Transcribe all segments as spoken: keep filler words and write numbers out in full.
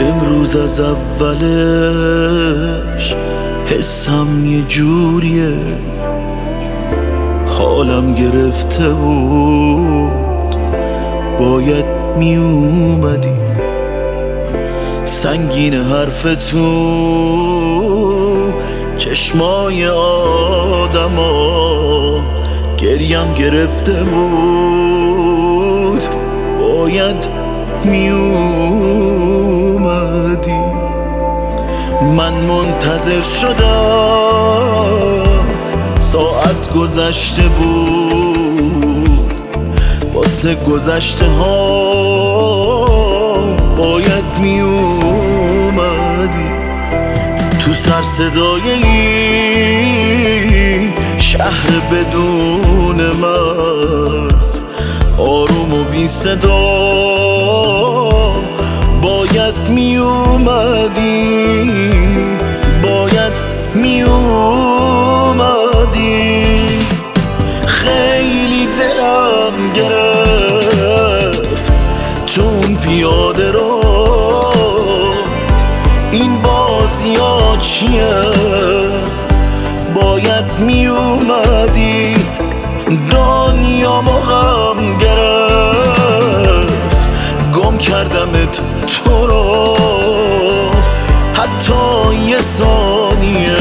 امروز از اولش حسم یه جوریه، حالم گرفته بود باید می اومدی. سنگین حرف تو چشمای آدما، گریم گرفته بود باید می اومدی. من منتظر شدم ساعت گذشته بود، واسه گذشته ها باید می اومدی. تو سر صدای این شهر بدون مرز، آروم و بی صدا باید می اومدی، باید می اومدی. خیلی دلم گرفت تو اون پیاده رو، این بازی ها چیه باید می اومدی. دنیا غم گرفت گم کردمت تو رو، حتی یه ثانیه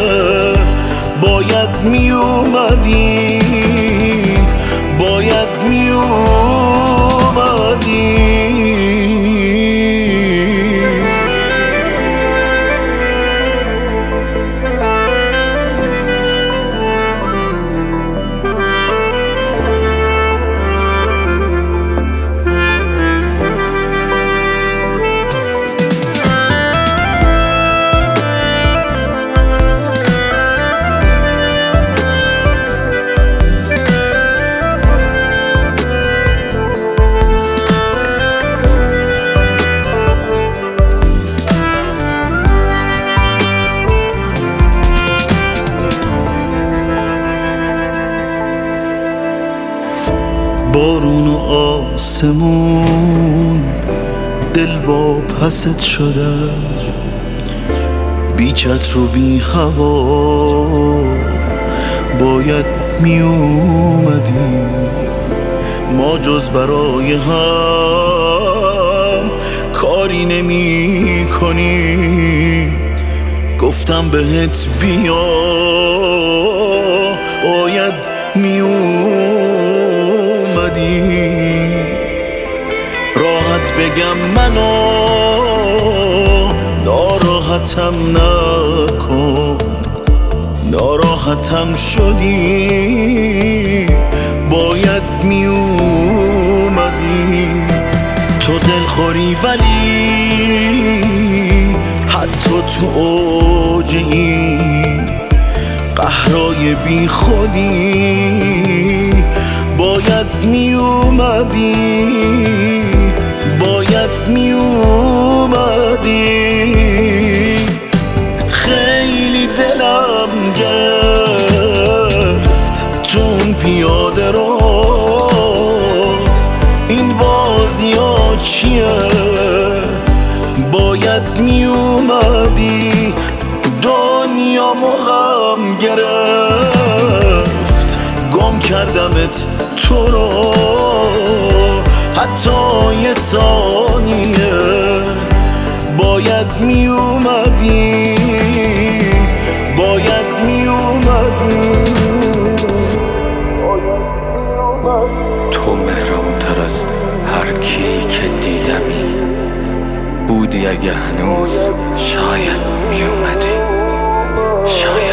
باید می اومدی، باید می اومدی. بارون و آسمون دل واپست شدن، بی چتر و بی هوا باید می اومدی. ما جز برای هم کاری نمی کنی. گفتم بهت بیا باید می اومدی. راحت بگم منو ناراحتم نکن، ناراحتم شدی باید می اومدی. تو دلخوری ولی حتی تو اوج این قهرای بی خودی باید می اومدی، باید می اومدی. خیلی دلم گرفت تو اون پیاده رو، این بازی ها چیه باید می اومدی. دنیا غم گرفت گم کردمت تو رو، حتی یه ثانیه باید می اومدی، باید می اومدی. تو مهربون تر از هر کی که دیدمی بودی، اگه هنوز شاید می اومدی، شاید